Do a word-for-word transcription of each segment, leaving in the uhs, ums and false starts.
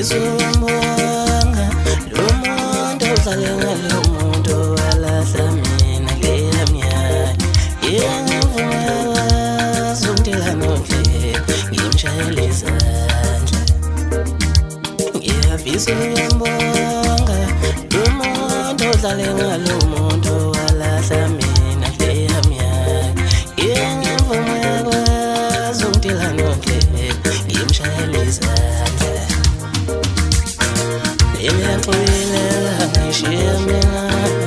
Ngiyabonga lo muntu odlale ngalo muntu walahla mina ngiyamnyanya ngiyavuma zongitela nonhle ngimshayela izandla ngiyabonga lo muntu odlale ngalo muntu walahla mina ngiyamnyanya ngiyavuma zongitela nonhle ngimshayela izandla Ngiyaxolela ngishiya mina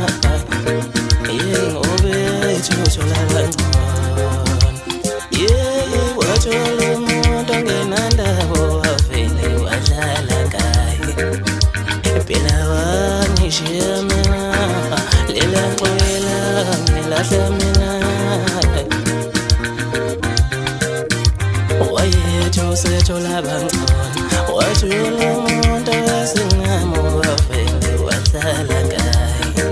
yeah ngobe thola kancane yeah wathola umuntu ongenandaba wavele wadlala ngaye phela wangishiya mina lela xolela ngilahla mina wayethu sethola kancane wathola umuntu wasingamo wavele wadlala ngaye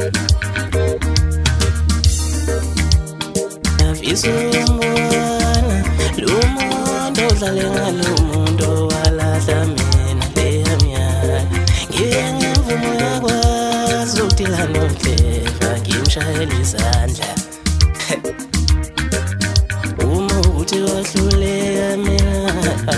Ngiyabona lo muntu odlale ngalo muntu walahla mina ngiyamnyanya ngiyavuma yakwazi ukutila nonhle ngimshayela izandla uma uthi wahluleka mina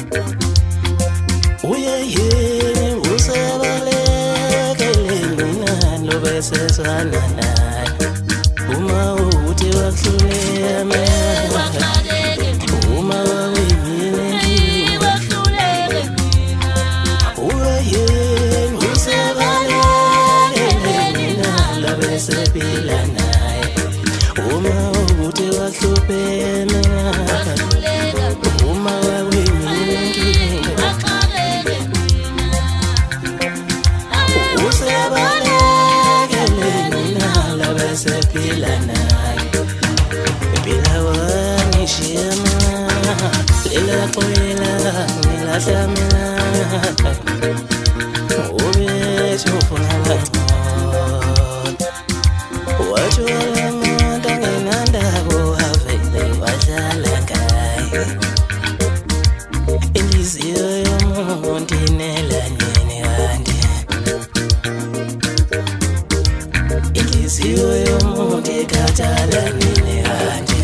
uyeyini usebalekele mina lobesezwana naye uma uthi wahluleka mina uma wawuyini wahluleke mina uyeyini usebalekele mina lobesephila naye uma uthi wahluphe mina uma wawuyini sephila naye phela wangishiya mina lela xolela ngilahla mina ubethu ufuna kancane wathola umuntu ongenandaba wavele wadlala ngaye inhliziyo yomuntu inelanini kanti inhliziyo yomuntu ikhathala nini kanje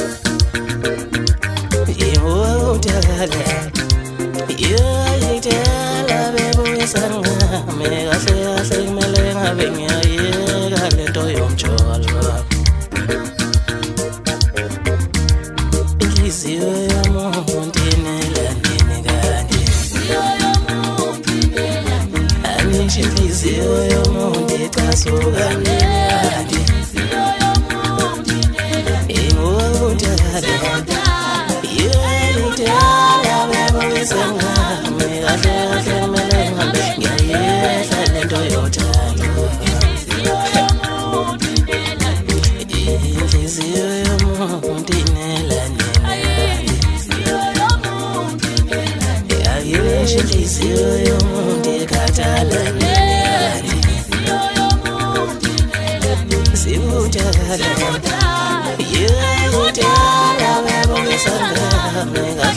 yewothala yayithala bebuyisangame kahle kahle kumele ngabe ngiyayeka lento yomjolo inhliziyo yomuntu inelanini kanje anisho inhliziyo yomuntu icasuka nini inhliziyo yomuntu ikhathala nini sibuthala yewuthala bebuyisangame